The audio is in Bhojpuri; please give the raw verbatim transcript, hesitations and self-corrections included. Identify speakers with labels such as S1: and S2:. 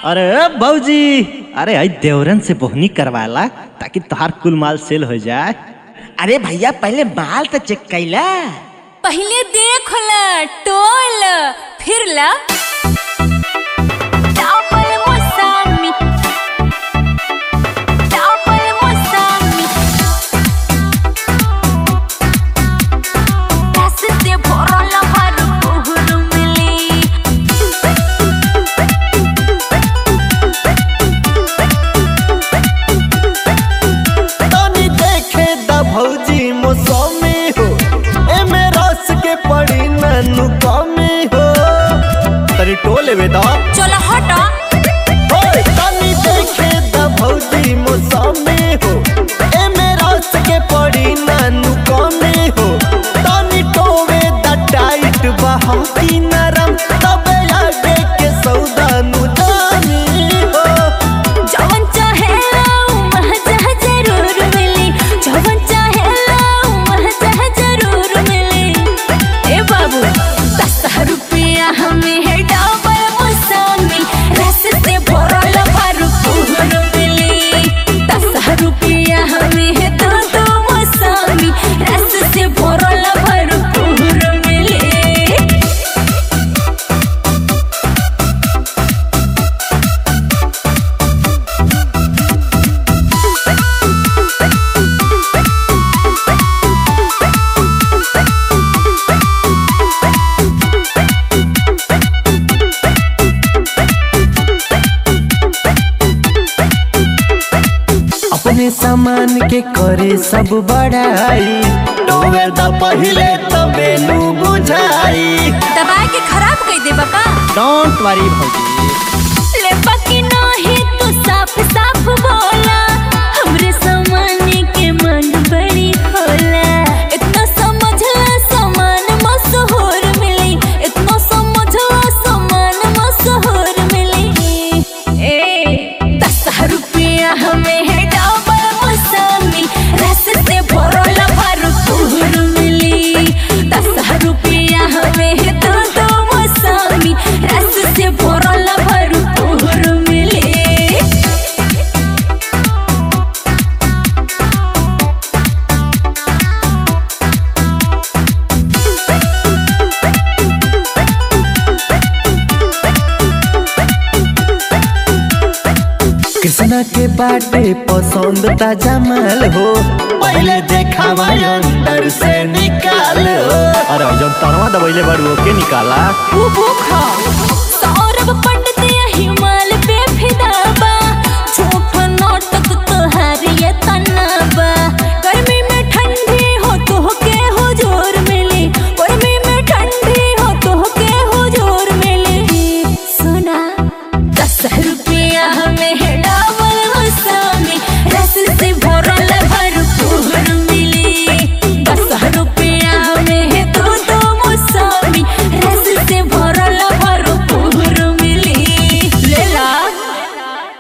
S1: अरे भौजी, अरे आई देवरन से बोहनी करवाला ताकि तोहार कुल माल सेल हो जाए।
S2: अरे भैया पहले माल तो चेक कैला।
S3: पहले देख ल, टोल, फिर ला डबल मौसमी, डबल मौसमी, रास्ते भरल भरपूर मिली।
S4: तनी देखे द भौजी मौसमी हो, एमे रस के पड़ी ननु कमी हो। तनी टोले वे दा
S3: चलो हटा।
S4: ओए तनी देखे द भौजी मौसमी हो, एमे रस के पड़ी ननु कमी हो। तनी टोवे द टाइट बहा की नरम, तबे आगे के सौदा नु जानी हो।
S3: जवन चाहेला महजह जरूर मिली, जवन चाहेला महजह जरूर मिली। ए बाबू दस रुपया हमें है डबल मौसमी, रस से भरल भरपूर मिली। दस रुपया हमें है दो दो मौसमी, रस से भरल भरपूर मिली।
S4: अपने सामान के करे सब बढ़ाई, टोवे द पहिले तबे नु बुझाई।
S3: दबाई के खराब कई दे बापा।
S1: डोंट वरी भौजी।
S3: ले बाकी नाही तू साफ साफ बोला, हमरे सामान के मांग बड़ी होला। इतना समझला सामान मशहूर मिली, इतना समझला सामान मशहूर मिली। ए दस रुपया हमें है डबल मौसमी, रस से भरल भरपूर मिली। दस रुपया हमें है दो दो मौसमी, रस से भरल भरपूर मिली।
S4: कृष्णा के बाटे पसंद ताजा माल हो, पहले देखावा अंदर से निकाल हो।
S1: अरे जब तरवा दबैले बारू ओके निकाला।
S3: उ भूखा सौ